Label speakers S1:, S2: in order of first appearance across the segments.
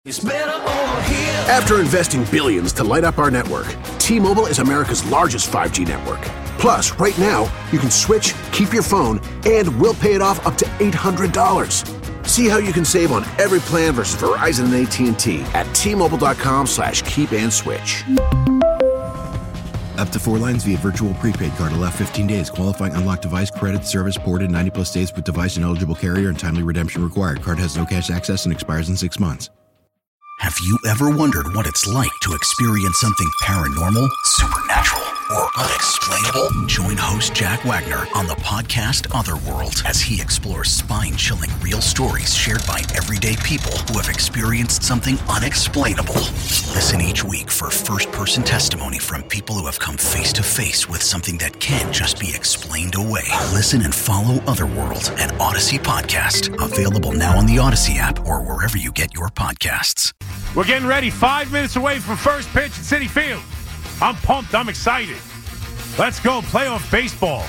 S1: After investing billions to light up our network, T-Mobile is America's largest 5G network. Plus, right now, you can switch, keep your phone, and we'll pay it off up to $800. See how you can save on every plan versus Verizon and AT&T at T-Mobile.com/keep-and-switch.
S2: Up to 4 lines via virtual prepaid card. Allow 15 days. Qualifying unlocked device credit service ported 90-plus days with device and eligible carrier and timely redemption required. Card has no cash access and expires in 6 months.
S3: Have you ever wondered what it's like to experience something paranormal, supernatural, or unexplainable? Join host Jack Wagner on the podcast Otherworld as he explores spine-chilling real stories shared by everyday people who have experienced something unexplainable. Listen each week for first-person testimony from people who have come face-to-face with something that can't just be explained away. Listen and follow Otherworld, an Odyssey podcast. Available now on the Odyssey app or wherever you get your podcasts.
S4: We're getting ready. 5 minutes away from first pitch at Citi Field. I'm pumped. I'm excited. Let's go. Playoff baseball.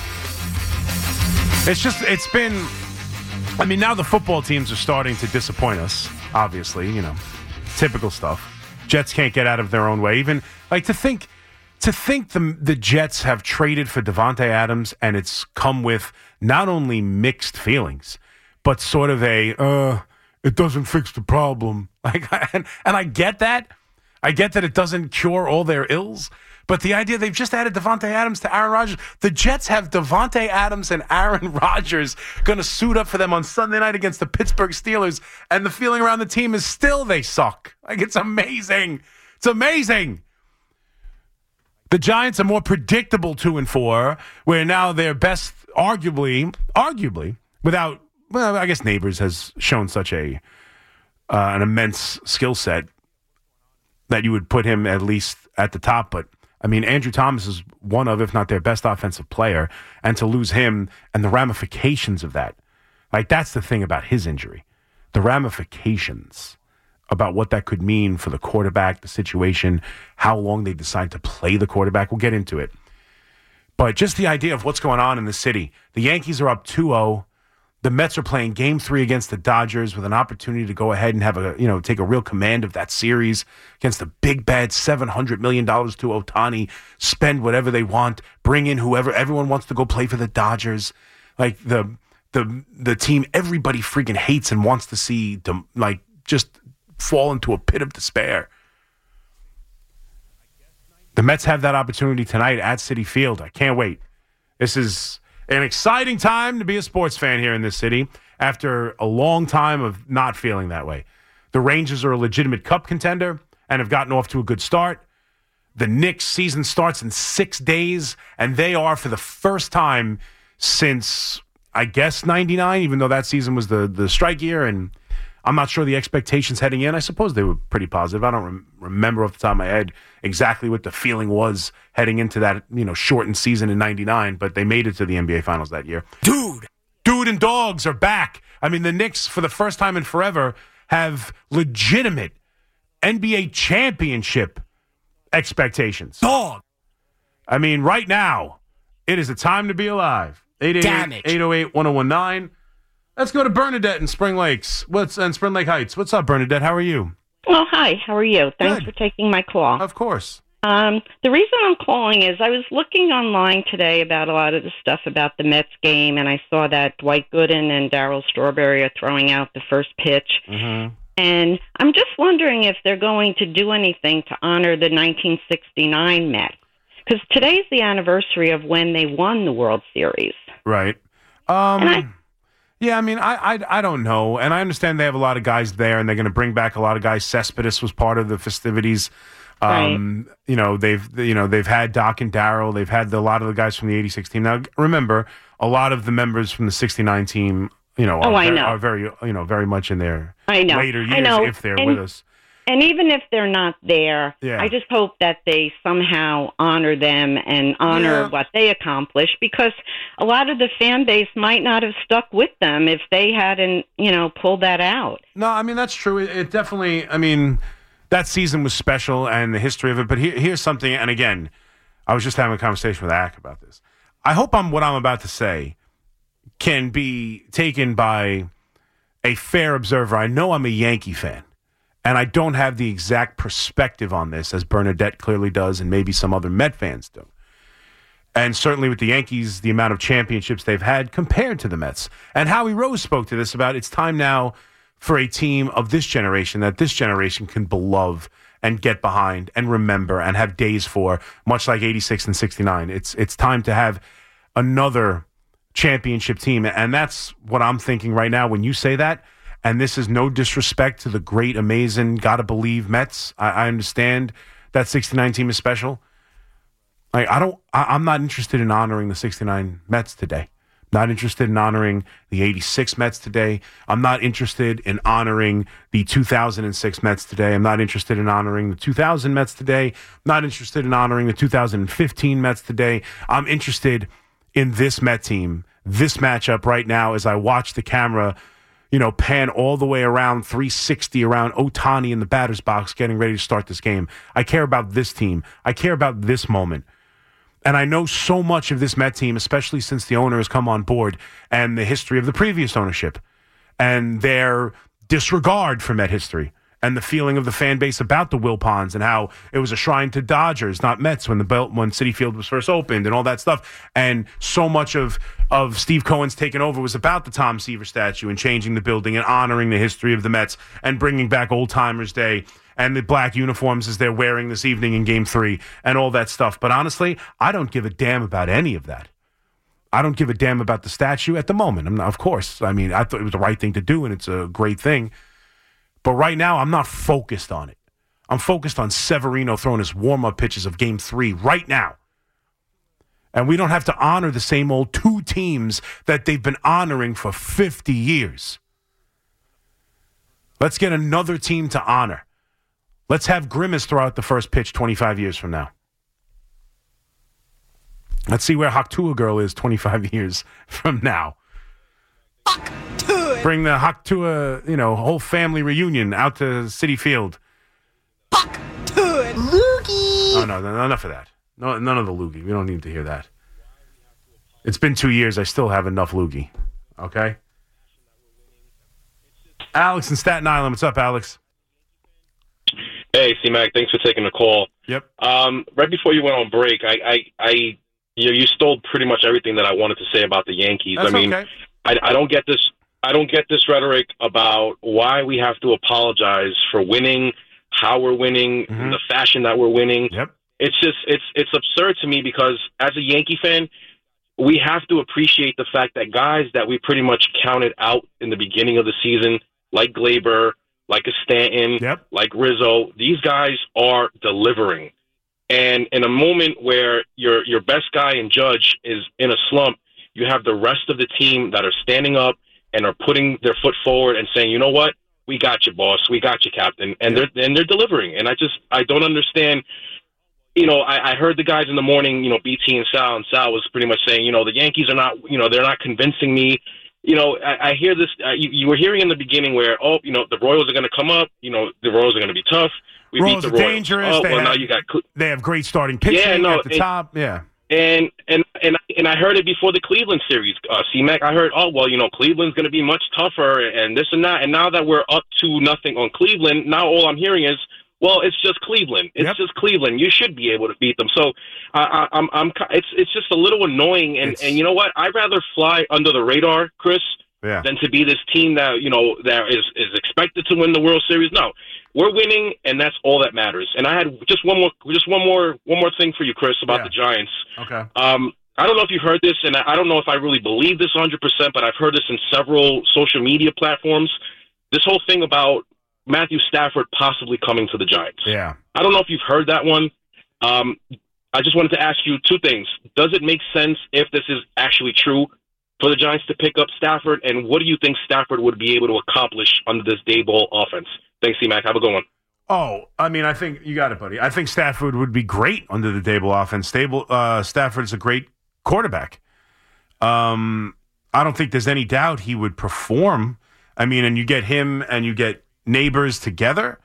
S4: It's been, now the football teams are starting to disappoint us, obviously, typical stuff. Jets can't get out of their own way. Even, to think the Jets have traded for Davante Adams and it's come with not only mixed feelings, but sort of it doesn't fix the problem. And I get that. I get that it doesn't cure all their ills. But the idea they've just added Davante Adams to Aaron Rodgers. The Jets have Davante Adams and Aaron Rodgers going to suit up for them on Sunday night against the Pittsburgh Steelers. And the feeling around the team is still they suck. It's amazing. It's amazing. The Giants are more predictable 2-4, where now they're best, arguably, without, I guess Neighbors has shown such an immense skill set that you would put him at least at the top. But, Andrew Thomas is one of, if not their best offensive player. And to lose him and the ramifications of that, that's the thing about his injury. The ramifications about what that could mean for the quarterback, the situation, how long they decide to play the quarterback. We'll get into it. But just the idea of what's going on in the city. The Yankees are up 2-0. The Mets are playing Game 3 against the Dodgers with an opportunity to go ahead and have take a real command of that series against the big bad $700 million to Ohtani, spend whatever they want, bring in whoever. Everyone wants to go play for the Dodgers. The team everybody freaking hates and wants to see just fall into a pit of despair. The Mets have that opportunity tonight at Citi Field. I can't wait. This is an exciting time to be a sports fan here in this city after a long time of not feeling that way. The Rangers are a legitimate cup contender and have gotten off to a good start. The Knicks season starts in 6 days, and they are, for the first time since, I guess, 99, even though that season was the strike year, and I'm not sure the expectations heading in. I suppose they were pretty positive. I don't remember off the top of my head exactly what the feeling was heading into that, shortened season in 99, but they made it to the NBA Finals that year. Dude and dogs are back. The Knicks, for the first time in forever, have legitimate NBA championship expectations. Dog. Right now, it is a time to be alive. 888-808-1019. Let's go to Bernadette in Spring Lakes. Spring Lake Heights. What's up, Bernadette? How are you?
S5: Oh, hi. How are you? Thanks for taking my call.
S4: Of course.
S5: The reason I'm calling is I was looking online today about a lot of the stuff about the Mets game, and I saw that Dwight Gooden and Darryl Strawberry are throwing out the first pitch. Mm-hmm. And I'm just wondering if they're going to do anything to honor the 1969 Mets. Because today's the anniversary of when they won the World Series.
S4: Right. Yeah, I don't know, and I understand they have a lot of guys there, and they're going to bring back a lot of guys. Cespedes was part of the festivities.
S5: Right.
S4: They've had Doc and Darryl. They've had a lot of the guys from the '86 team. Now, remember, a lot of the members from the '69 team, are very much in their later years if they're with us.
S5: And even if they're not there, I just hope that they somehow honor them and honor what they accomplished, because a lot of the fan base might not have stuck with them if they hadn't, pulled that out.
S4: No, that's true. It definitely, that season was special and the history of it. But here's something, and again, I was just having a conversation with Ak about this. I hope what I'm about to say can be taken by a fair observer. I know I'm a Yankee fan. And I don't have the exact perspective on this, as Bernadette clearly does, and maybe some other Met fans do. And certainly with the Yankees, the amount of championships they've had compared to the Mets. And Howie Rose spoke to this about it's time now for a team of this generation that this generation can love and get behind and remember and have days for, much like 86 and 69. It's time to have another championship team. And that's what I'm thinking right now when you say that. And this is no disrespect to the great, amazing, gotta believe Mets. I understand that 69 team is special. I'm not interested in honoring the 69 Mets today. Not interested in honoring the 86 Mets today. I'm not interested in honoring the 2006 Mets today. I'm not interested in honoring the 2000 Mets today. I'm not interested in honoring the 2015 Mets today. I'm interested in this Met team, this matchup right now as I watch the camera, pan all the way around 360 around Ohtani in the batter's box getting ready to start this game. I care about this team. I care about this moment. And I know so much of this Met team, especially since the owner has come on board and the history of the previous ownership and their disregard for Met history and the feeling of the fan base about the Wilpons and how it was a shrine to Dodgers, not Mets, when Citi Field was first opened and all that stuff. And so much of Steve Cohen's taken over was about the Tom Seaver statue and changing the building and honoring the history of the Mets and bringing back Old Timers Day and the black uniforms as they're wearing this evening in Game 3 and all that stuff. But honestly, I don't give a damn about any of that. I don't give a damn about the statue at the moment. Of course. I thought it was the right thing to do, and it's a great thing. But right now, I'm not focused on it. I'm focused on Severino throwing his warm-up pitches of Game 3 right now. And we don't have to honor the same old two teams that they've been honoring for 50 years. Let's get another team to honor. Let's have Grimace throw out the first pitch 25 years from now. Let's see where Haktua Girl is 25 years from now. Bring the Haktua, whole family reunion out to Citi Field. Loogie. Oh, no, enough of that. No, none of the loogie. We don't need to hear that. It's been 2 years. I still have enough loogie. Okay? Alex in Staten Island. What's up, Alex?
S6: Hey, C-Mac, thanks for taking the call.
S4: Yep.
S6: Right before you went on break, you stole pretty much everything that I wanted to say about the Yankees.
S4: That's okay.
S6: I don't get this. I don't get this rhetoric about why we have to apologize for winning, how we're winning, the fashion that we're winning.
S4: Yep.
S6: It's absurd to me because as a Yankee fan, we have to appreciate the fact that guys that we pretty much counted out in the beginning of the season, like Glaber, like a Stanton, like Rizzo, these guys are delivering. And in a moment where your best guy in Judge is in a slump, you have the rest of the team that are standing up and are putting their foot forward and saying, you know what, we got you, boss, we got you, captain, and they're delivering. And I don't understand. I heard the guys in the morning, BT and Sal was pretty much saying, the Yankees are not, they're not convincing me. I hear this. You were hearing in the beginning where, the Royals are going to come up. The Royals are going to be tough. We beat the Royals.
S4: Dangerous. Now you got. They have great starting pitching at the top. Yeah.
S6: And I heard it before the Cleveland series, C-Mac. I heard, Cleveland's going to be much tougher and this and that. And now that we're up 2-0 on Cleveland, now all I'm hearing is, well, it's just Cleveland. It's just Cleveland. You should be able to beat them. So it's just a little annoying. And you know what? I'd rather fly under the radar, Chris, than to be this team that that is expected to win the World Series. No, we're winning, and that's all that matters. And I had just one more thing for you, Chris, about the Giants.
S4: Okay.
S6: I don't know if you've heard this, and I don't know if I really believe this 100%, but I've heard this in several social media platforms. This whole thing about Matthew Stafford possibly coming to the Giants.
S4: Yeah.
S6: I don't know if you've heard that one. I just wanted to ask you two things. Does it make sense if this is actually true for the Giants to pick up Stafford? And what do you think Stafford would be able to accomplish under this Daboll offense? Thanks, C-Mac. Have a good one.
S4: Oh, I think you got it, buddy. I think Stafford would be great under the Daboll offense. Stafford is a great quarterback. I don't think there's any doubt he would perform. And you get him and you get Neighbors together,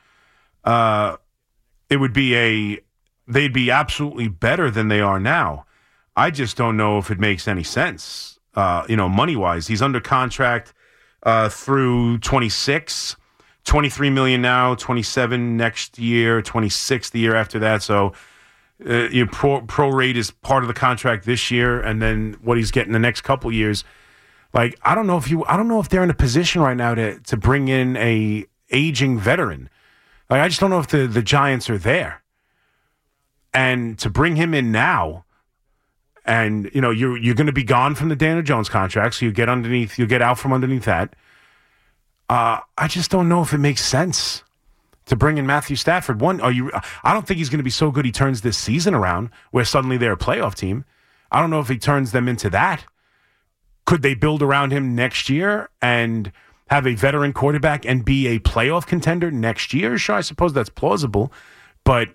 S4: it would be they'd be absolutely better than they are now. I just don't know if it makes any sense, money-wise. He's under contract through 26. $23 million now, $27 next year, $26 the year after that. So your pro rate is part of the contract this year, and then what he's getting the next couple years. Like, I don't know if they're in a position right now to bring in a aging veteran. Like, I just don't know if the Giants are there. And to bring him in now, and you're going to be gone from the Daniel Jones contract, so you get out from underneath that. I just don't know if it makes sense to bring in Matthew Stafford. I don't think he's going to be so good he turns this season around, where suddenly they're a playoff team. I don't know if he turns them into that. Could they build around him next year and have a veteran quarterback and be a playoff contender next year? Sure, I suppose that's plausible, but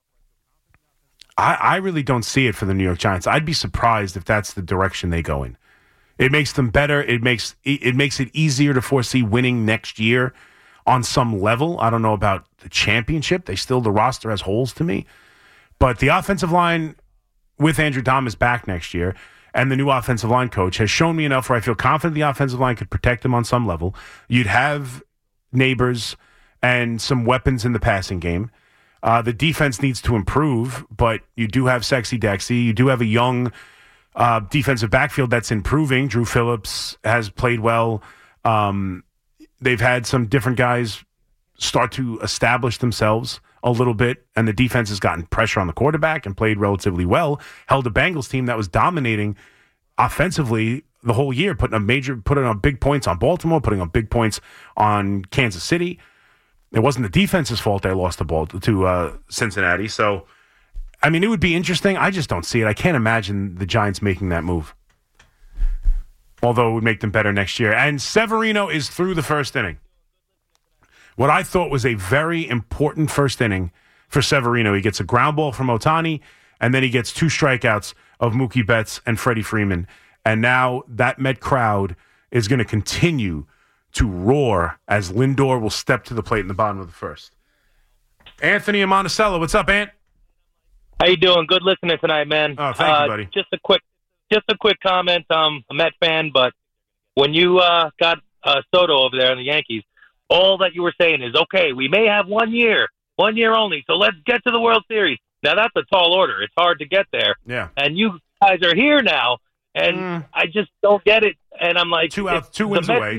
S4: I really don't see it for the New York Giants. I'd be surprised if that's the direction they go in. It makes them better. It makes it easier to foresee winning next year on some level. I don't know about the championship. The roster has holes to me. But the offensive line with Andrew Thomas back next year and the new offensive line coach has shown me enough where I feel confident the offensive line could protect them on some level. You'd have Neighbors and some weapons in the passing game. The defense needs to improve, but you do have Sexy Dexy. You do have a young defensive backfield that's improving. Drew Phillips has played well. They've had some different guys start to establish themselves a little bit, and the defense has gotten pressure on the quarterback and played relatively well. Held a Bengals team that was dominating offensively the whole year, putting on big points on Baltimore, putting on big points on Kansas City. It wasn't the defense's fault they lost the ball to Cincinnati. So, I mean, it would be interesting. I just don't see it. I can't imagine the Giants making that move. Although it would make them better next year. And Severino is through the first inning. What I thought was a very important first inning for Severino. He gets a ground ball from Ohtani, and then he gets 2 strikeouts of Mookie Betts and Freddie Freeman. And now that Met crowd is going to continue to roar as Lindor will step to the plate in the bottom of the first. Anthony in Monticello. What's up, Ant?
S7: How you doing? Good listening tonight, man.
S4: Oh, thank you, buddy.
S7: Just a quick comment. I'm a Met fan, but when you got Soto over there in the Yankees, all that you were saying is, okay, we may have 1 year only, so let's get to the World Series. Now, that's a tall order. It's hard to get there.
S4: Yeah.
S7: And you guys are here now, and I just don't get it. And I'm like,
S4: two wins away.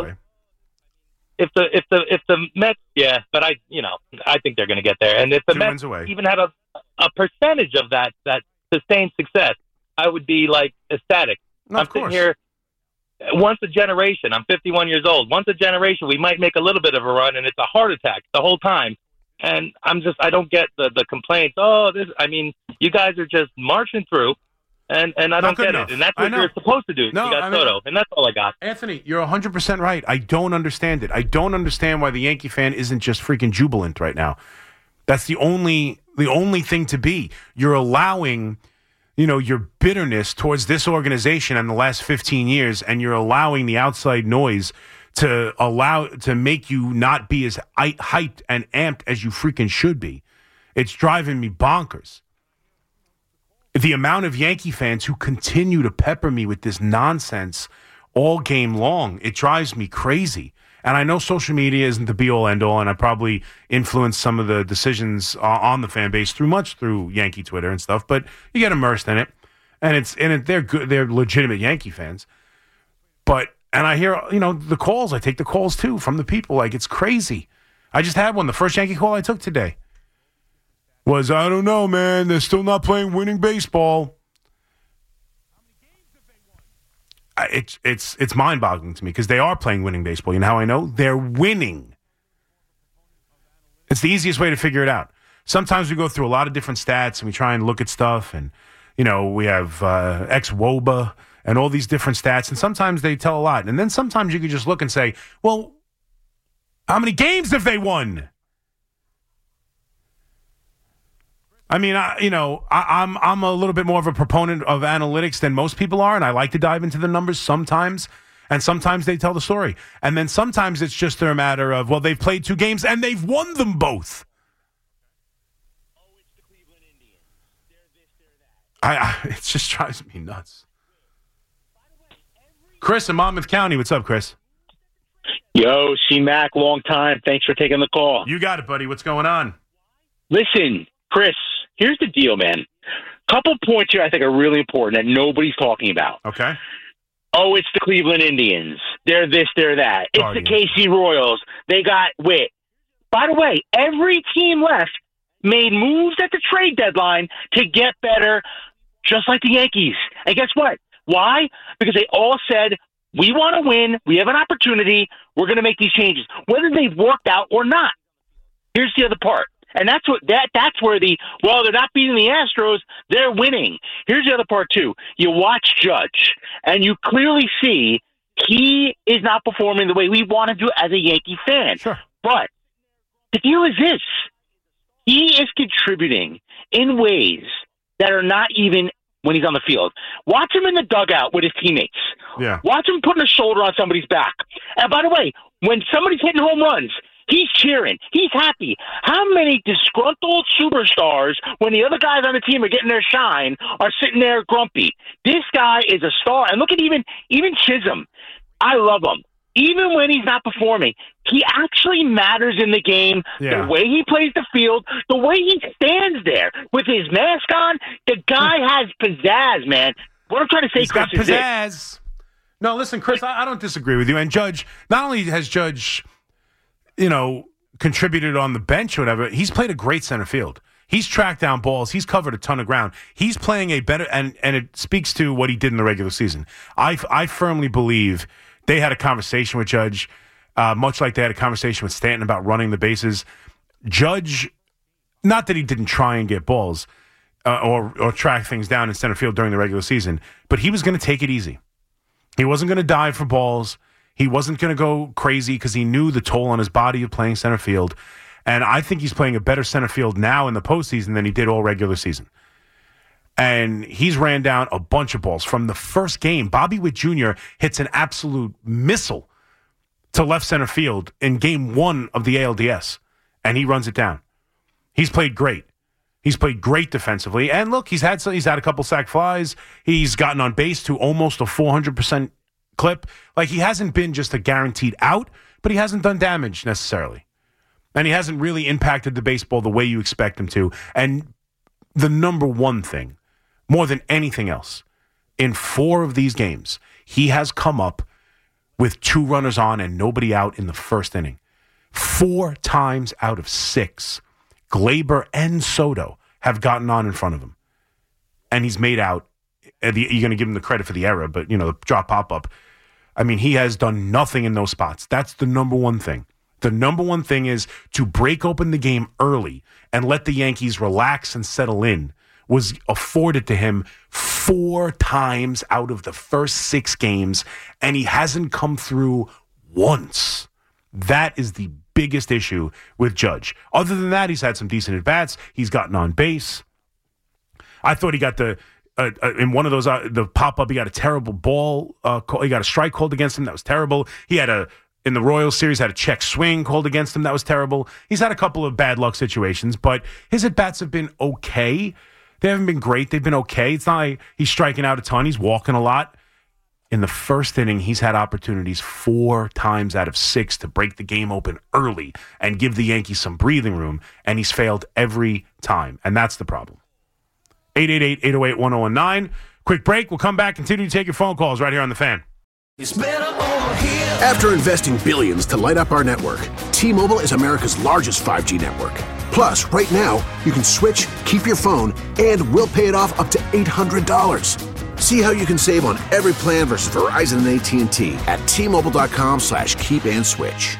S7: If the Mets, yeah, but I think they're going to get there. And if the Mets even had a percentage of that sustained success, I would be like ecstatic.
S4: No,
S7: I'm sitting here once a generation. I'm 51 years old. Once a generation, we might make a little bit of a run, and it's a heart attack the whole time. And I don't get the complaints. You guys are just marching through. And I don't get it. And that's what you're supposed to do.
S4: No,
S7: you got Soto, and that's all I got.
S4: Anthony, you're 100% right. I don't understand it. I don't understand why the Yankee fan isn't just freaking jubilant right now. That's the only thing to be. You're allowing, your bitterness towards this organization in the last 15 years, and you're allowing the outside noise to make you not be as hyped and amped as you freaking should be. It's driving me bonkers. The amount of Yankee fans who continue to pepper me with this nonsense all game long, it drives me crazy. And I know social media isn't the be-all, end-all, and I probably influenced some of the decisions on the fan base through Yankee Twitter and stuff, but you get immersed in it, and they're good, they're legitimate Yankee fans. And I hear, the calls, I take the calls too from the people, like it's crazy. I just had one, the first Yankee call I took today was, I don't know, man, they're still not playing winning baseball. It's mind-boggling to me because they are playing winning baseball. You know how I know? They're winning. It's the easiest way to figure it out. Sometimes we go through a lot of different stats and we try and look at stuff and, we have ex-WOBA and all these different stats, and sometimes they tell a lot. And then sometimes you can just look and say, well, how many games have they won? I mean, I'm a little bit more of a proponent of analytics than most people are, and I like to dive into the numbers sometimes, and sometimes they tell the story. And then sometimes it's just a matter of, well, they've played 2 games, and they've won them both. It just drives me nuts. Chris in Monmouth County, what's up, Chris?
S8: Yo, C-Mac, long time. Thanks for taking the call.
S4: You got it, buddy. What's going on?
S8: Listen, Chris, here's the deal, man. Couple points here I think are really important that nobody's talking about.
S4: Okay.
S8: Oh, it's the Cleveland Indians. They're this, they're that. It's the KC Royals. They got wit. By the way, every team left made moves at the trade deadline to get better, just like the Yankees. And guess what? Why? Because they all said, we want to win. We have an opportunity. We're going to make these changes, whether they've worked out or not. Here's the other part. And that's where they're not beating the Astros, they're winning. Here's the other part, too. You watch Judge, and you clearly see he is not performing the way we want to do as a Yankee fan.
S4: Sure.
S8: But the deal is this. He is contributing in ways that are not even when he's on the field. Watch him in the dugout with his teammates.
S4: Yeah.
S8: Watch him putting a shoulder on somebody's back. And by the way, when somebody's hitting home runs, he's cheering. He's happy. How many disgruntled superstars, when the other guys on the team are getting their shine, are sitting there grumpy? This guy is a star. And look at even Chisholm. I love him. Even when he's not performing, he actually matters in the game.
S4: Yeah.
S8: The way he plays the field, the way he stands there with his mask on, the guy has pizzazz, man. What I'm trying to say,
S4: He's
S8: Chris,
S4: got
S8: is this.
S4: pizzazz. No, listen, Chris, I don't disagree with you. And Judge, not only has Judge, contributed on the bench or whatever, he's played a great center field. He's tracked down balls. He's covered a ton of ground. He's playing a better, and it speaks to what he did in the regular season. I firmly believe they had a conversation with Judge, much like they had a conversation with Stanton about running the bases. Judge, not that he didn't try and get balls or track things down in center field during the regular season, but he was going to take it easy. He wasn't going to dive for balls. He wasn't going to go crazy because he knew the toll on his body of playing center field. And I think he's playing a better center field now in the postseason than he did all regular season. And he's ran down a bunch of balls. From the first game, Bobby Witt Jr. hits an absolute missile to left center field in game 1 of the ALDS, and he runs it down. He's played great. He's played great defensively. And look, he's had a couple sac flies. He's gotten on base to almost a 400% clip. Like, he hasn't been just a guaranteed out, but he hasn't done damage necessarily. And he hasn't really impacted the baseball the way you expect him to. And the number one thing, more than anything else, in 4 of these games, he has come up with 2 runners on and nobody out in the first inning. 4 times out of 6, Gleyber and Soto have gotten on in front of him. And he's made out. You're going to give him the credit for the error, but, the drop pop-up. I mean, he has done nothing in those spots. That's the number one thing. The number one thing is to break open the game early and let the Yankees relax and settle in was afforded to him 4 times out of the first 6 games, and he hasn't come through once. That is the biggest issue with Judge. Other than that, he's had some decent at-bats. He's gotten on base. I thought he got in one of those, the pop-up, he got a terrible ball. He got a strike called against him. That was terrible. He had in the Royals series, had a check swing called against him. That was terrible. He's had a couple of bad luck situations, but his at-bats have been okay. They haven't been great. They've been okay. It's not like he's striking out a ton. He's walking a lot. In the first inning, he's had opportunities 4 times out of 6 to break the game open early and give the Yankees some breathing room, and he's failed every time, and that's the problem. 888-808-1019. Quick break. We'll come back, continue to take your phone calls right here on The Fan.
S1: It's better over here. After investing billions to light up our network, T-Mobile is America's largest 5G network. Plus, right now, you can switch, keep your phone, and we'll pay it off up to $800. See how you can save on every plan versus Verizon and AT&T at T-Mobile.com/keep-and-switch.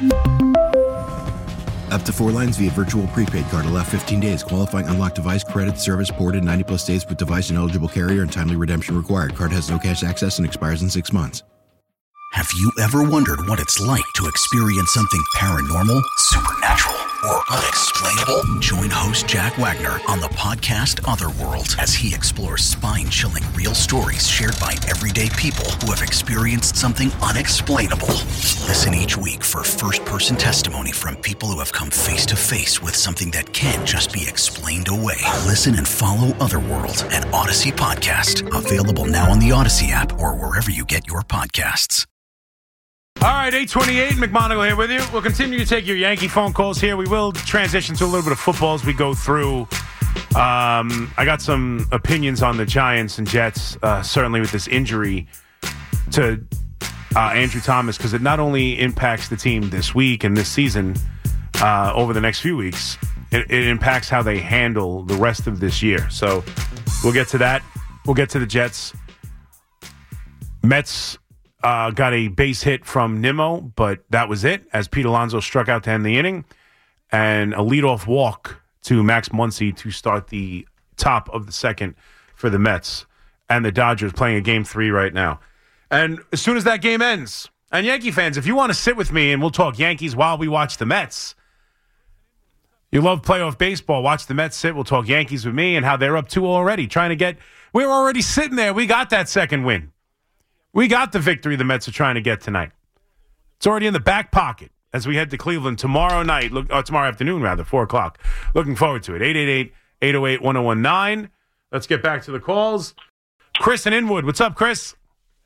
S2: Up to 4 lines via virtual prepaid card. Allow 15 days. Qualifying unlocked device credit service ported 90-plus days with device and eligible carrier and timely redemption required. Card has no cash access and expires in 6 months.
S3: Have you ever wondered what it's like to experience something paranormal, supernatural, or unexplainable? Join host Jack Wagner on the podcast Otherworld as he explores spine-chilling real stories shared by everyday people who have experienced something unexplainable. Listen each week for first-person testimony from people who have come face-to-face with something that can't just be explained away. Listen and follow Otherworld, an Odyssey podcast. Available now on the Odyssey app or wherever you get your podcasts.
S4: All right, 828, McMonagle here with you. We'll continue to take your Yankee phone calls here. We will transition to a little bit of football as we go through. I got some opinions on the Giants and Jets, certainly with this injury to Andrew Thomas, because it not only impacts the team this week and this season over the next few weeks, it impacts how they handle the rest of this year. So we'll get to that. We'll get to the Jets. Mets got a base hit from Nimmo, but that was it, as Pete Alonso struck out to end the inning, and a leadoff walk to Max Muncy to start the top of the second for the Mets. And the Dodgers playing a Game 3 right now. And as soon as that game ends, and Yankee fans, if you want to sit with me and we'll talk Yankees while we watch the Mets, you love playoff baseball, watch the Mets sit, we'll talk Yankees with me and how they're up 2 already, we're already sitting there. We got that second win. We got the victory the Mets are trying to get tonight. It's already in the back pocket as we head to Cleveland tomorrow night, tomorrow afternoon, rather, 4 o'clock. Looking forward to it. 888-808-1019. Let's get back to the calls. Chris in Inwood. What's up, Chris?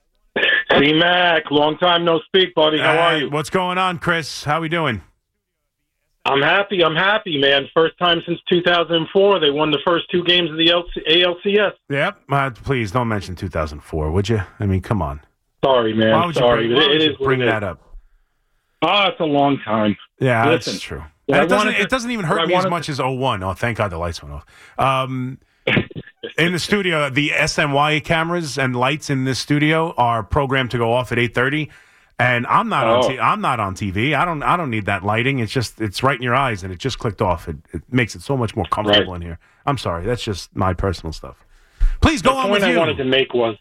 S9: C-Mac, long time no speak, buddy. How are you?
S4: What's going on, Chris? How we doing?
S9: I'm happy, man. First time since 2004. They won the first 2 games of the ALCS.
S4: Yep. Please don't mention 2004, would you? I mean, come on.
S9: Sorry, man.
S4: Why would you bring that up?
S9: It's a long time.
S4: Yeah, that's true. It doesn't even hurt me as much as 01. Oh, thank God the lights went off. In the studio, the SNY cameras and lights in this studio are programmed to go off at 8:30, and I'm not on TV. I don't need that lighting. It's right in your eyes, and it just clicked off. It makes it so much more comfortable in here. I'm sorry, that's just my personal stuff. Please go on with you.
S9: The point I wanted to make was,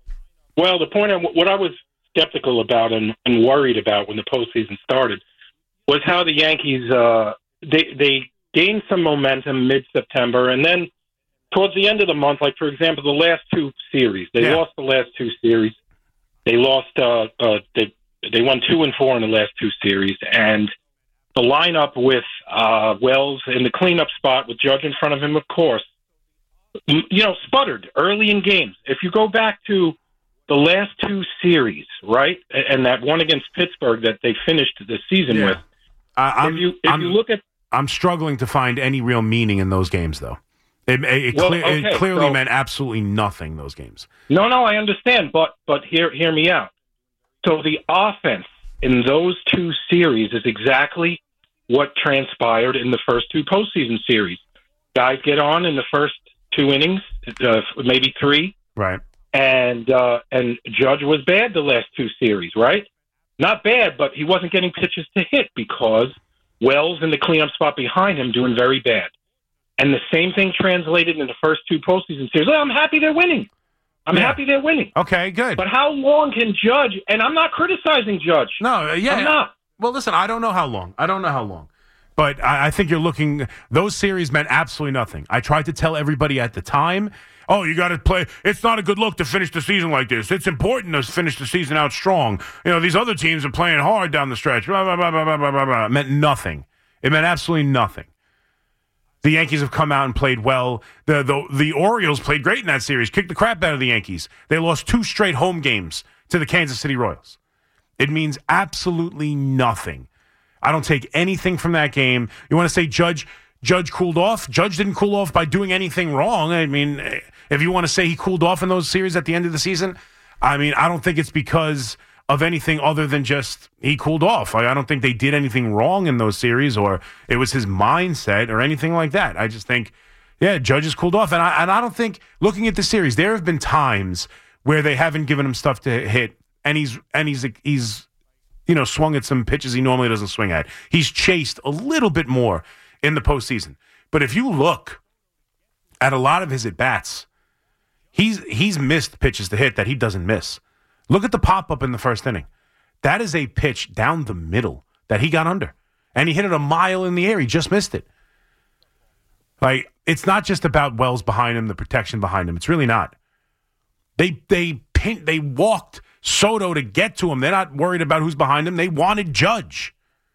S9: what I was skeptical about and worried about when the postseason started was how the Yankees they gained some momentum mid-September, and then towards the end of the month, like, for example, the last 2 series. They lost the last 2 series. They lost they won 2 and 4 in the last 2 series. And the lineup with Wells in the cleanup spot with Judge in front of him, of course, sputtered early in games. If you go back to the last 2 series, right, and that one against Pittsburgh that they finished the season with,
S4: I'm struggling to find any real meaning in those games, though. It clearly meant absolutely nothing, those games.
S9: No, I understand, but hear me out. So the offense in those 2 series is exactly what transpired in the first 2 postseason series. Guys get on in the first 2 innings, maybe 3.
S4: Right.
S9: And Judge was bad the last 2 series, right? Not bad, but he wasn't getting pitches to hit because Wells in the cleanup spot behind him doing very bad. And the same thing translated in the first 2 postseason series. I'm happy they're winning. Happy they're winning.
S4: Okay, good.
S9: But how long can Judge, and I'm not criticizing Judge.
S4: No, yeah.
S9: I'm not.
S4: Well, listen, I don't know how long. But I think you're looking, those series meant absolutely nothing. I tried to tell everybody at the time, you got to play. It's not a good look to finish the season like this. It's important to finish the season out strong. These other teams are playing hard down the stretch. Blah, blah, blah, blah, blah, blah, blah. It meant nothing. It meant absolutely nothing. The Yankees have come out and played well. The Orioles played great in that series, kicked the crap out of the Yankees. They lost 2 straight home games to the Kansas City Royals. It means absolutely nothing. I don't take anything from that game. You want to say Judge cooled off? Judge didn't cool off by doing anything wrong. I mean, if you want to say he cooled off in those series at the end of the season, I mean, I don't think it's because of anything other than just he cooled off. I don't think they did anything wrong in those series, or it was his mindset or anything like that. I just think, Judge has cooled off. And I don't think, looking at the series, there have been times where they haven't given him stuff to hit, and he's swung at some pitches he normally doesn't swing at. He's chased a little bit more in the postseason. But if you look at a lot of his at-bats, he's missed pitches to hit that he doesn't miss. Look at the pop-up in the first inning. That is a pitch down the middle that he got under. And he hit it a mile in the air. He just missed it. Like, it's not just about Wells behind him, the protection behind him. It's really not. They walked Soto to get to him. They're not worried about who's behind him. They wanted Judge.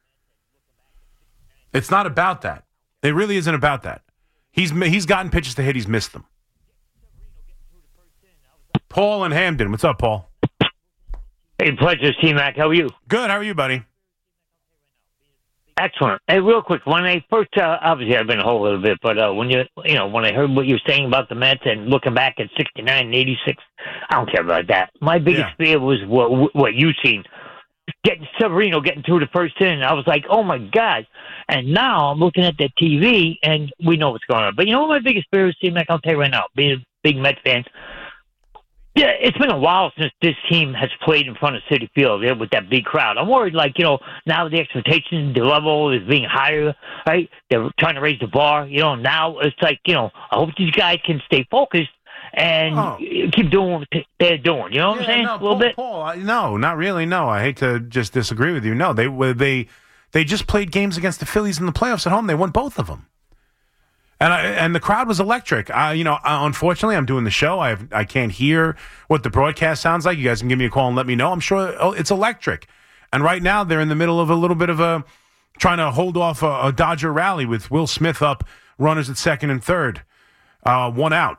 S4: It's not about that. It really isn't about that. He's gotten pitches to hit. He's missed them. Paul in Hamden. What's up, Paul?
S10: Hey, pleasure, T-Mac. How are you?
S4: Good. How are you, buddy?
S10: Excellent. Hey, real quick, when I first, obviously I've been a whole little bit, but when when I heard what you were saying about the Mets and looking back at 69 and 86, I don't care about that. My biggest fear was what you seen. Getting Severino getting through the first inning. I was like, oh my God. And now I'm looking at the TV and we know what's going on. But you know what my biggest fear is, T-Mac? I'll tell you right now, being a big Mets fan. Yeah, it's been a while since this team has played in front of Citi Field with that big crowd. I'm worried, now the expectation, the level is being higher, right? They're trying to raise the bar. Now it's I hope these guys can stay focused and keep doing what they're doing. You know what I'm saying?
S4: No,
S10: a little bit?
S4: Paul, no, not really, no. I hate to just disagree with you. No, they just played games against the Phillies in the playoffs at home. They won both of them. And the crowd was electric. Unfortunately, I'm doing the show. I can't hear what the broadcast sounds like. You guys can give me a call and let me know. I'm sure it's electric. And right now, they're in the middle of a little bit of trying to hold off a Dodger rally with Will Smith up, runners at second and third, 1 out.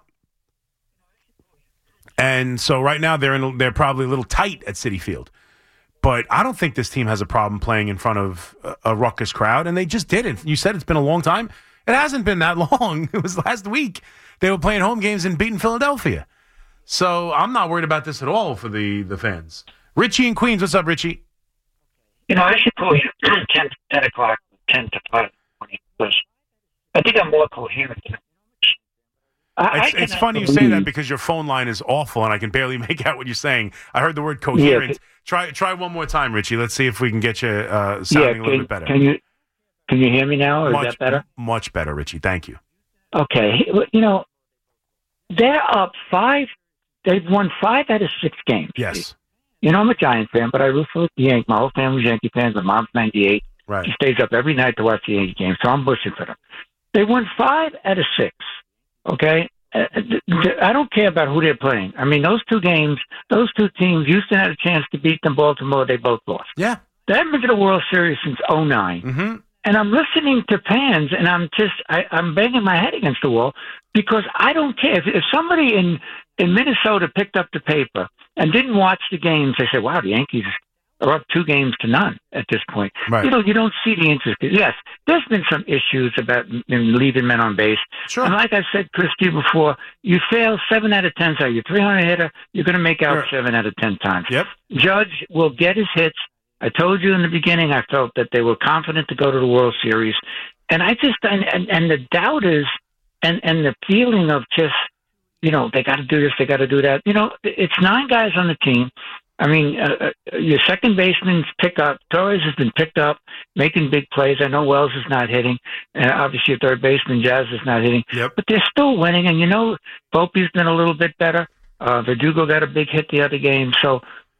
S4: And so right now they're probably a little tight at Citi Field. But I don't think this team has a problem playing in front of a ruckus crowd, and they just didn't. You said it's been a long time. It hasn't been that long. It was last week. They were playing home games and beating Philadelphia. So I'm not worried about this at all for the fans. Richie in Queens. What's up, Richie?
S11: I should call you 10 o'clock, 10 to 5 in the morning, because I think I'm more coherent.
S4: It's funny you say that because your phone line is awful and I can barely make out what you're saying. I heard the word coherent. Yeah, try one more time, Richie. Let's see if we can get you sounding a little bit better.
S11: Can you hear me now, or is that better?
S4: Much better, Richie. Thank you.
S11: Okay. They're up 5. They've won 5 out of 6 games.
S4: Yes.
S11: I'm a Giant fan, but I root for the Yankees. My whole family's Yankee fans. My mom's 98.
S4: Right.
S11: She stays up every night to watch the Yankee game, so I'm pushing for them. They won 5 out of 6. Okay? I don't care about who they're playing. I mean, those 2 games, those 2 teams, Houston had a chance to beat them. Baltimore, they both lost.
S4: Yeah.
S11: They haven't been to the World Series since 2009.
S4: Mm-hmm.
S11: And I'm listening to fans, and I'm banging my head against the wall because I don't care. If somebody in Minnesota picked up the paper and didn't watch the games, they say, wow, the Yankees are up 2-0 at this point.
S4: Right.
S11: You don't see the interest. Yes, there's been some issues about leaving men on base.
S4: Sure.
S11: And like I said, Christy, before, you fail 7 out of 10 times. You're 300 hitter, you're going to make out 7 out of 10 times.
S4: Yep.
S11: Judge will get his hits. I told you in the beginning I felt that they were confident to go to the World Series. And I just and the doubters and the feeling of just, they got to do this, they got to do that. It's 9 guys on the team. I mean, your second baseman's pick up. Torres has been picked up, making big plays. I know Wells is not hitting. And obviously your third baseman, Jazz, is not hitting.
S4: Yep.
S11: But they're still winning. And Volpe's been a little bit better. Verdugo got a big hit the other game. So,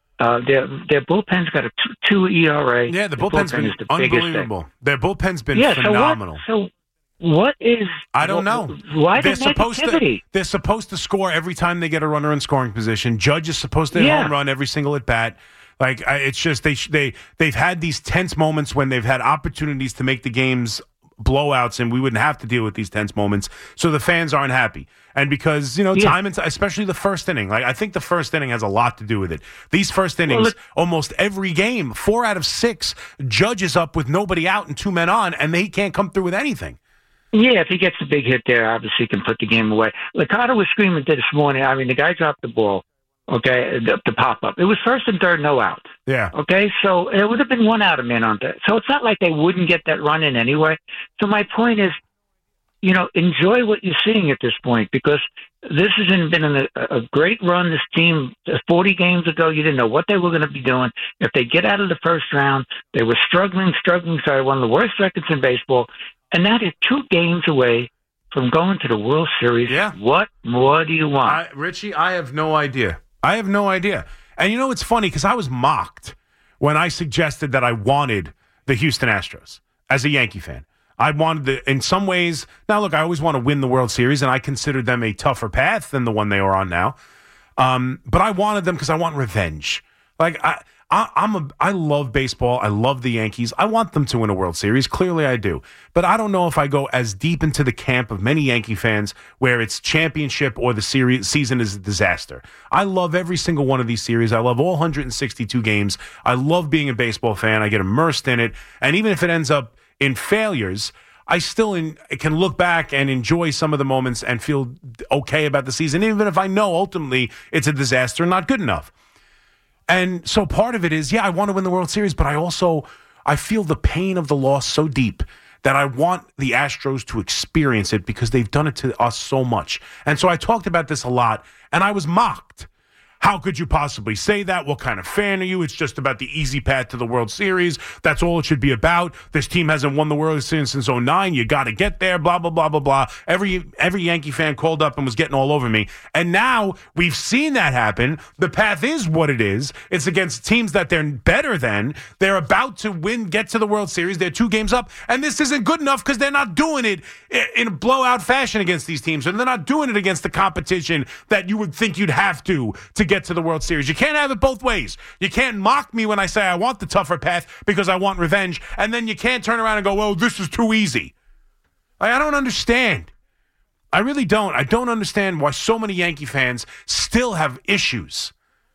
S11: their bullpen's got a 2 ERA.
S4: Yeah, the bullpen's been unbelievable. Their bullpen's been phenomenal.
S11: So what is?
S4: I don't know.
S11: Why they're
S4: supposed to score every time they get a runner in scoring position. Judge is supposed to hit home run every single at bat. It's just they've had these tense moments when they've had opportunities to make the games blowouts, and we wouldn't have to deal with these tense moments. So the fans aren't happy. And because, time, and especially the first inning, I think the first inning has a lot to do with it. These first innings, almost every game, 4 out of 6, Judge is up with nobody out and 2 men on, and he can't come through with anything.
S11: Yeah, if he gets a big hit there, obviously he can put the game away. Licata was screaming this morning. I mean, the guy dropped the ball, okay, the pop-up. It was 1st and 3rd, no out.
S4: Yeah.
S11: Okay, so it would have been 1 out of man on that. So it's not like they wouldn't get that run in anyway. So my point is, enjoy what you're seeing at this point, because this has been a great run. This team, 40 games ago, you didn't know what they were going to be doing. If they get out of the first round, they were struggling. Sorry, one of the worst records in baseball. And now they're 2 games away from going to the World Series.
S4: Yeah.
S11: What more do you want?
S4: Richie, I have no idea. And it's funny because I was mocked when I suggested that I wanted the Houston Astros as a Yankee fan. I wanted in some ways. Now, look, I always want to win the World Series, and I considered them a tougher path than the one they are on now. But I wanted them because I want revenge. I I love baseball. I love the Yankees. I want them to win a World Series. Clearly I do. But I don't know if I go as deep into the camp of many Yankee fans where it's championship or the season is a disaster. I love every single one of these series. I love all 162 games. I love being a baseball fan. I get immersed in it. And even if it ends up in failures, I still can look back and enjoy some of the moments and feel okay about the season, even if I know ultimately it's a disaster and not good enough. And so part of it is, I want to win the World Series, but I feel the pain of the loss so deep that I want the Astros to experience it because they've done it to us so much. And so I talked about this a lot, and I was mocked. How could you possibly say that? What kind of fan are you? It's just about the easy path to the World Series. That's all it should be about. This team hasn't won the World Series since 2009. You got to get there, blah, blah, blah, blah, blah. Every Yankee fan called up and was getting all over me. And now we've seen that happen. The path is what it is. It's against teams that they're better than. They're about to get to the World Series. They're 2 games up. And this isn't good enough because they're not doing it in a blowout fashion against these teams. And they're not doing it against the competition that you would think you'd have to get to the World Series. You can't have it both ways. You can't mock me when I say I want the tougher path because I want revenge, and then you can't turn around and go, well, this is too easy. I don't understand. I really don't. I don't understand why so many Yankee fans still have issues.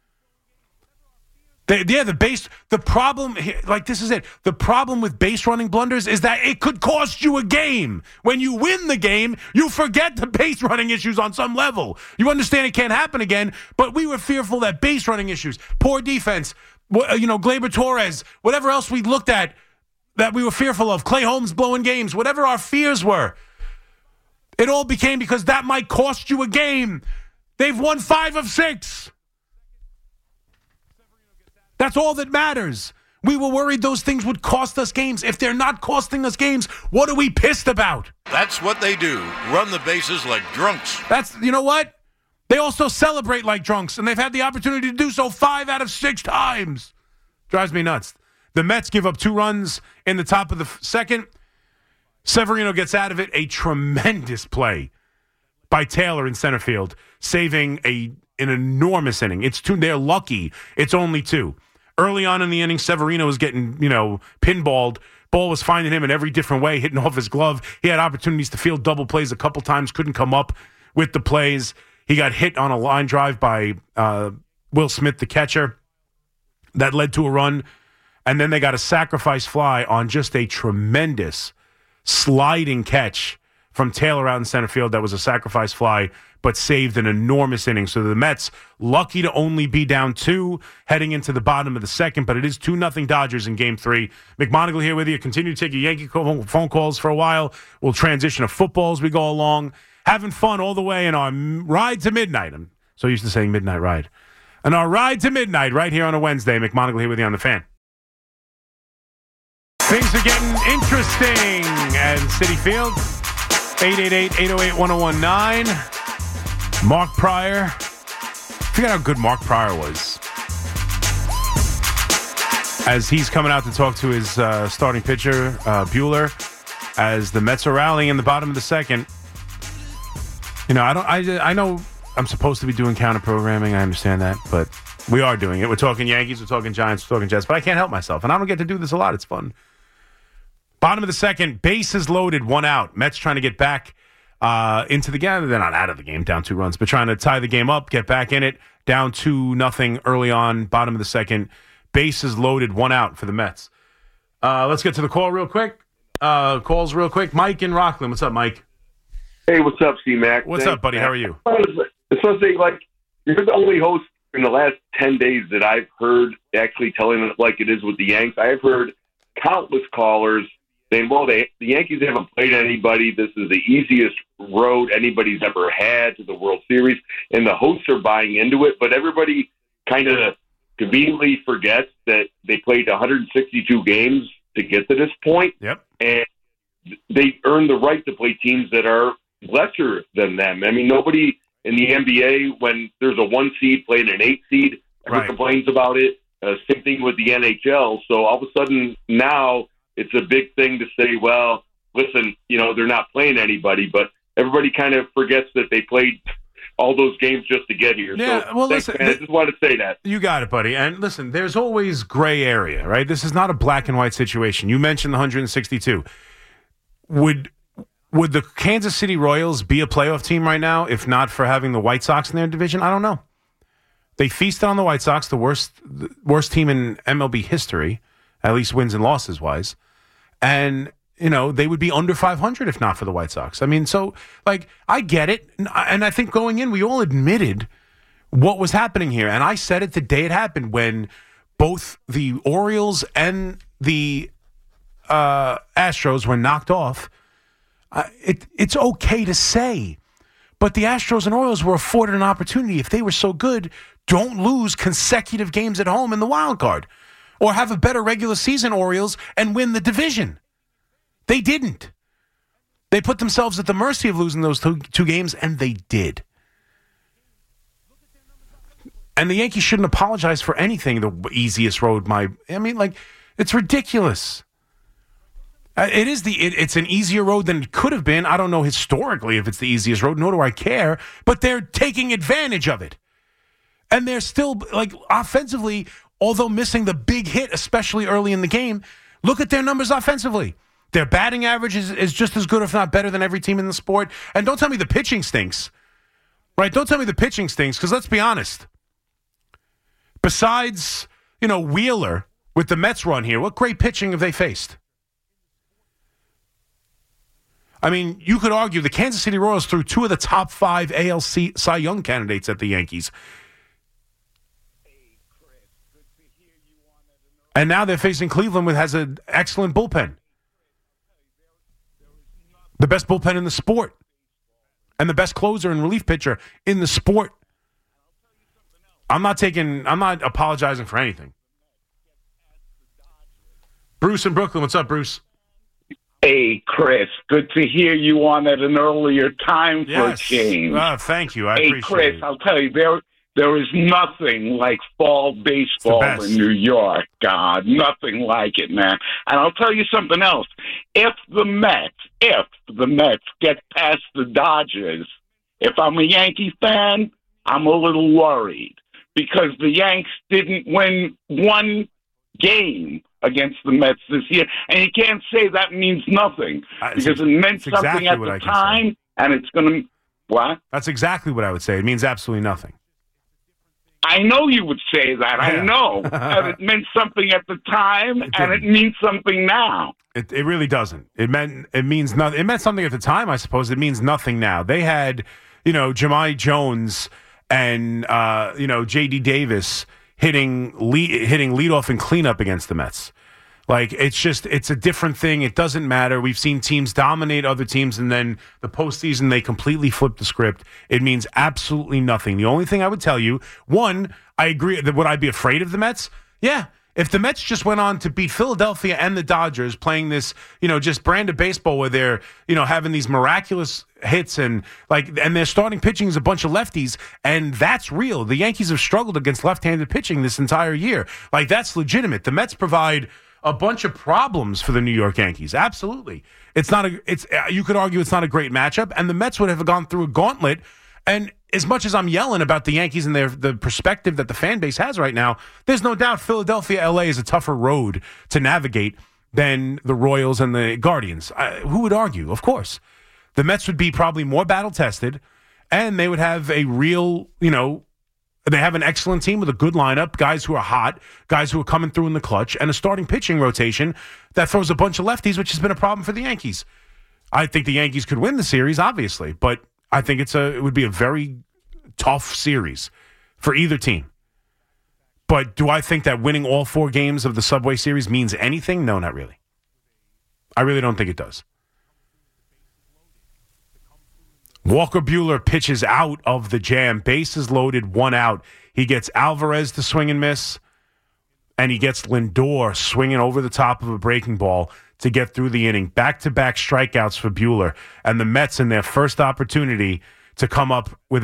S4: The problem, this is it. The problem with base running blunders is that it could cost you a game. When you win the game, you forget the base running issues on some level. You understand it can't happen again, but we were fearful that base running issues, poor defense, Gleyber Torres, whatever else we looked at that we were fearful of, Clay Holmes blowing games, whatever our fears were, it all became because that might cost you a game. They've won 5 of 6. That's all that matters. We were worried those things would cost us games. If they're not costing us games, what are we pissed about?
S12: That's what they do. Run the bases like drunks.
S4: You know what? They also celebrate like drunks, and they've had the opportunity to do so 5 out of 6 times. Drives me nuts. The Mets give up 2 runs in the top of the second. Severino gets out of it. A tremendous play by Taylor in center field, saving an enormous inning. They're lucky. It's only 2. Early on in the inning, Severino was getting, pinballed. Ball was finding him in every different way, hitting off his glove. He had opportunities to field double plays a couple times, couldn't come up with the plays. He got hit on a line drive by Will Smith, the catcher. That led to a run. And then they got a sacrifice fly on just a tremendous sliding catch from Taylor out in center field. That was a sacrifice fly, but saved an enormous inning. So the Mets, lucky to only be down 2 heading into the bottom of the second, but it is 2-0 Dodgers in Game 3. McMonagle here with you. Continue to take your Yankee phone calls for a while. We'll transition to football as we go along. Having fun all the way in our ride to midnight. I'm so used to saying midnight ride. And our ride to midnight right here on a Wednesday. McMonagle here with you on The Fan. Things are getting interesting at Citi Field. 888-808-1019. Mark Pryor. I forget how good Mark Pryor was. As he's coming out to talk to his starting pitcher, Buehler, as the Mets are rallying in the bottom of the second. I know I'm supposed to be doing counter programming. I understand that, but we are doing it. We're talking Yankees, we're talking Giants, we're talking Jets, but I can't help myself, and I don't get to do this a lot. It's fun. Bottom of the second, bases loaded, 1 out. Mets trying to get back into the game. They're not out of the game, down 2 runs, but trying to tie the game up, get back in it. Down 2-0 early on, bottom of the second. Bases loaded, 1 out for the Mets. Let's get to the call real quick. Calls real quick. Mike in Rockland. What's up, Mike?
S13: Hey, what's up, C-Mac?
S4: What's up, buddy? How are you?
S13: It's something like you're the only host in the last 10 days that I've heard actually telling it like it is with the Yanks. I've heard countless callers saying, well, the Yankees haven't played anybody. This is the easiest road anybody's ever had to the World Series, and the hosts are buying into it. But everybody kind of conveniently forgets that they played 162 games to get to this point.
S4: Yep.
S13: And they earned the right to play teams that are lesser than them. I mean, nobody in the NBA, when there's a 1 seed playing an 8 seed, ever complains about it. Same thing with the NHL. So all of a sudden now it's a big thing to say, well, listen, they're not playing anybody, but everybody kind of forgets that they played all those games just to get here.
S4: Yeah,
S13: so,
S4: well,
S13: thanks,
S4: listen,
S13: man. I just wanted to say that.
S4: You got it, buddy. And listen, there's always gray area, right? This is not a black and white situation. You mentioned the 162. Would the Kansas City Royals be a playoff team right now if not for having the White Sox in their division? I don't know. They feasted on the White Sox, the worst team in MLB history, at least wins and losses wise. And, they would be under 500 if not for the White Sox. I mean, so, I get it. And I think going in, we all admitted what was happening here. And I said it the day it happened when both the Orioles and the Astros were knocked off. It's okay to say, but the Astros and Orioles were afforded an opportunity. If they were so good, don't lose consecutive games at home in the wild card, or have a better regular season, Orioles, and win the division. They didn't. They put themselves at the mercy of losing those two games, and they did. And the Yankees shouldn't apologize for anything. The easiest road, it's ridiculous. It's an easier road than it could have been. I don't know historically if it's the easiest road, nor do I care, but they're taking advantage of it. And they're still, offensively, although missing the big hit, especially early in the game, look at their numbers offensively. Their batting average is just as good, if not better, than every team in the sport. And don't tell me the pitching stinks, right? Don't tell me the pitching stinks, because let's be honest. Besides, Wheeler with the Mets run here, what great pitching have they faced? I mean, you could argue the Kansas City Royals threw two of the top 5 ALC Cy Young candidates at the Yankees. And now they're facing Cleveland, which has an excellent bullpen. The best bullpen in the sport. And the best closer and relief pitcher in the sport. I'm not apologizing for anything. Bruce in Brooklyn. What's up, Bruce?
S14: Hey, Chris. Good to hear you on at an earlier time for a change.
S4: Thank you. I appreciate
S14: Chris,
S4: it.
S14: I'll tell you, there is nothing like fall baseball in New York. God, nothing like it, man. And I'll tell you something else. If the Mets get past the Dodgers, if I'm a Yankee fan, I'm a little worried because the Yanks didn't win one game against the Mets this year. And you can't say that means nothing because it meant something at the time, and it's going to... What?
S4: That's exactly what I would say. It means absolutely nothing.
S14: I know you would say that. Yeah. I know. And it meant something at the time, and it means something now.
S4: It really doesn't. It means nothing. It meant something at the time, I suppose. It means nothing now. They had, Jahmai Jones and, J.D. Davis hitting leadoff and cleanup against the Mets. It's a different thing. It doesn't matter. We've seen teams dominate other teams, and then the postseason, they completely flip the script. It means absolutely nothing. The only thing I would tell you, one, I agree that would I be afraid of the Mets? Yeah. If the Mets just went on to beat Philadelphia and the Dodgers playing this, just brand of baseball where they're, having these miraculous hits and their starting pitching is a bunch of lefties, and that's real. The Yankees have struggled against left-handed pitching this entire year. That's legitimate. The Mets provide a bunch of problems for the New York Yankees. Absolutely. You could argue it's not a great matchup, and the Mets would have gone through a gauntlet. And as much as I'm yelling about the Yankees and the perspective that the fan base has right now, there's no doubt Philadelphia, LA is a tougher road to navigate than the Royals and the Guardians. Who would argue? Of course. The Mets would be probably more battle-tested, and they would have a real, they have an excellent team with a good lineup, guys who are hot, guys who are coming through in the clutch, and a starting pitching rotation that throws a bunch of lefties, which has been a problem for the Yankees. I think the Yankees could win the series, obviously, but I think it would be a very tough series for either team. But do I think that winning all 4 games of the Subway Series means anything? No, not really. I really don't think it does. Walker Buehler pitches out of the jam. Bases loaded, 1 out. He gets Alvarez to swing and miss, and he gets Lindor swinging over the top of a breaking ball to get through the inning. Back-to-back strikeouts for Buehler. And the Mets, in their first opportunity to come up with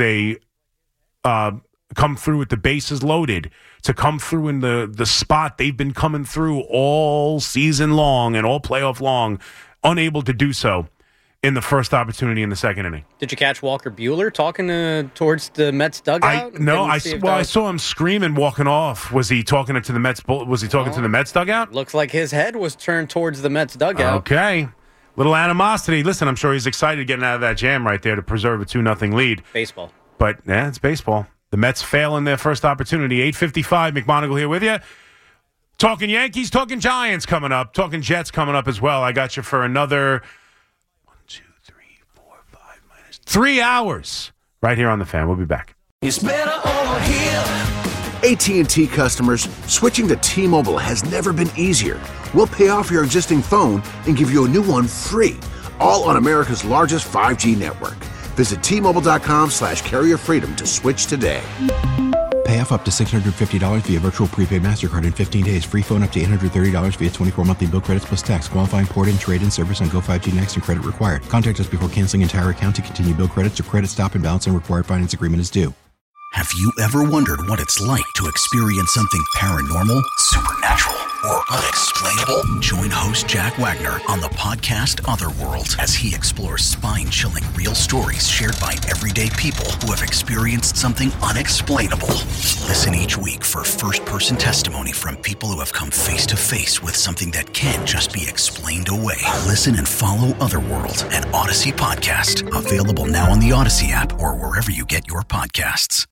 S4: come through with the bases loaded, to come through in the spot they've been coming through all season long and all playoff long, unable to do so in the first opportunity in the second inning.
S15: Did you catch Walker Buehler talking towards the Mets dugout?
S4: I saw him screaming walking off. Was he talking to the Mets? Was he talking to the Mets dugout?
S15: Looks like his head was turned towards the Mets dugout.
S4: Okay. Little animosity. Listen, I'm sure he's excited getting out of that jam right there to preserve a 2-0 lead.
S15: Baseball.
S4: But, yeah, it's baseball. The Mets fail in their first opportunity. 8:55, McMonagle here with you. Talking Yankees, talking Giants coming up, talking Jets coming up as well. I got you for another 3 hours right here on The Fan. We'll be back.
S1: It's better over here. AT&T customers, switching to T-Mobile has never been easier. We'll pay off your existing phone and give you a new one free, all on America's largest 5G network. Visit T-Mobile.com/carrier freedom to switch today.
S2: Pay off up to $650 via virtual prepaid MasterCard in 15 days. Free phone up to $830 via 24 monthly bill credits plus tax. Qualifying port-in, trade-in service on Go 5G Next and credit required. Contact us before canceling entire account to continue bill credits or credit stop and balance and required finance agreement is due.
S3: Have you ever wondered what it's like to experience something paranormal, supernatural, or unexplainable? Join host Jack Wagner on the podcast Otherworld as he explores spine-chilling real stories shared by everyday people who have experienced something unexplainable. Listen each week for first-person testimony from people who have come face-to-face with something that can't just be explained away. Listen and follow Otherworld, an Odyssey podcast. Available now on the Odyssey app or wherever you get your podcasts.